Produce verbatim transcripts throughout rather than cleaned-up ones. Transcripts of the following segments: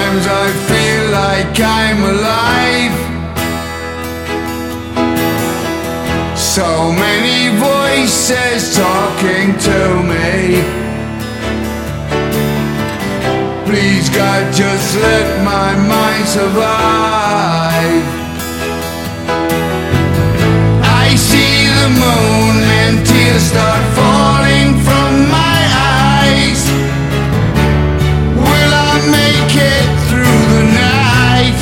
Sometimes I feel like I'm alive. So many voices talking to me. Please God, just let my mind survive. I see the moon and tears start falling from my eyes. Will I make it through the night?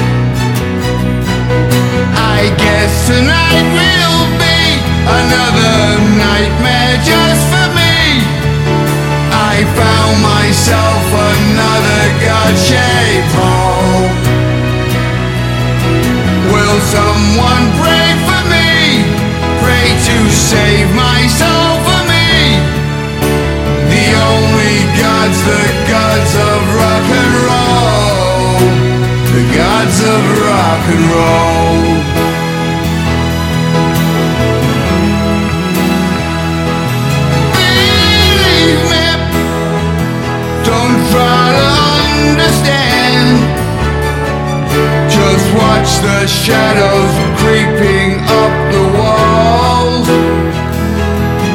I guess tonight will be another nightmare just for me. I found myself another God-shaped hole. Will someone pray for me? Pray to save my soul for me. The only gods, the gods of rock and roll. The gods of rock and roll. Believe me, don't try to understand. Just watch the shadows